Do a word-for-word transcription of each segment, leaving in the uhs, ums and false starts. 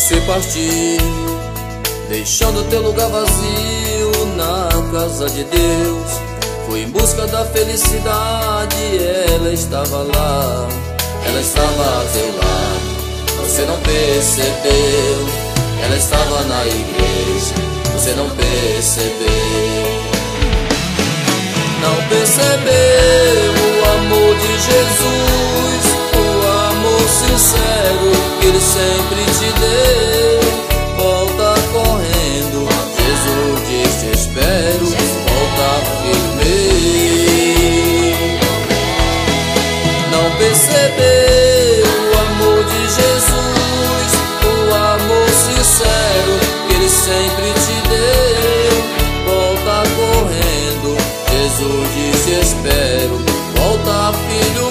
Você partiu, deixando teu lugar vazio na casa de Deus. Foi em busca da felicidade, ela estava lá, ela estava a teu lado. Você não percebeu, ela estava na igreja, você não percebeu. Não percebeu o amor de Jesus, o amor sincero que Ele sempre te deu. Volta correndo, Jesus diz te espero, volta filho meu. Não percebeu o amor de Jesus, o amor sincero que Ele sempre te deu. Volta correndo, Jesus diz te espero, volta filho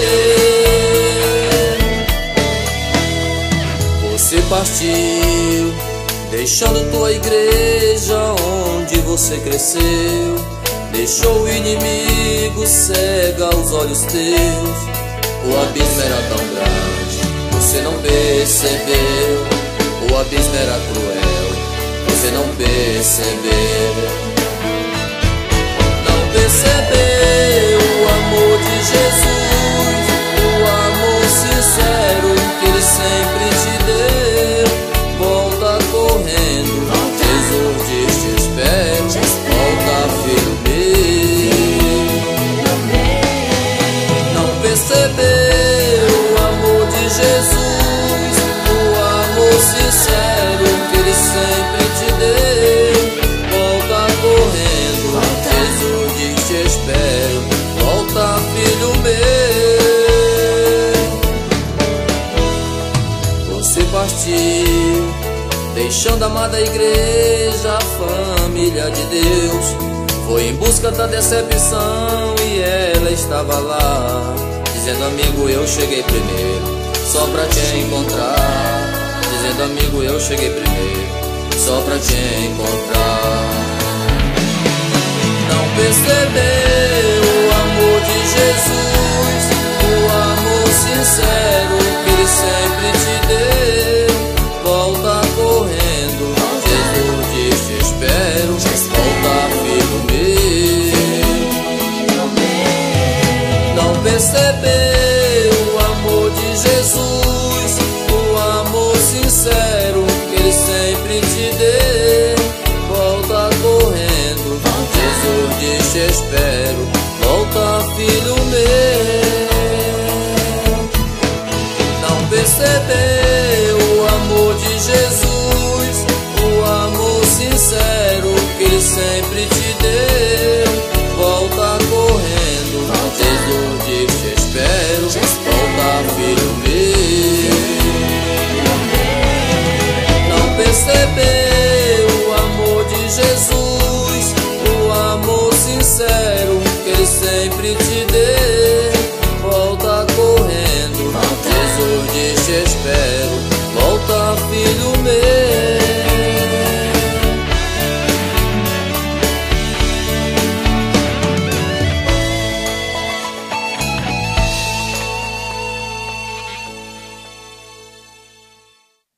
meu. Você partiu, deixando tua igreja onde você cresceu. Deixou o inimigo cega os olhos teus. O abismo era tão grande, você não percebeu. O abismo era cruel, você não percebeu. Não percebeu o amor de Jesus, o amor sincero que Ele sempre te deu. Volta correndo, Jesus diz te espero, volta filho meu. Não percebeu o amor de Jesus, o amor sincero que Ele sempre te deu. Volta correndo, Jesus diz te espero, volta filho meu. Você partiu, deixando a amada igreja, a família de Deus. Foi em busca da decepção e ela estava lá, dizendo amigo eu cheguei primeiro, só pra te encontrar. Dizendo amigo eu cheguei primeiro, só pra te encontrar. Não percebeu o amor de Jesus, o amor sincero que Ele sempre te deu. Volta correndo, Jesus diz te espero, volta filho meu. Não percebeu o amor de Jesus,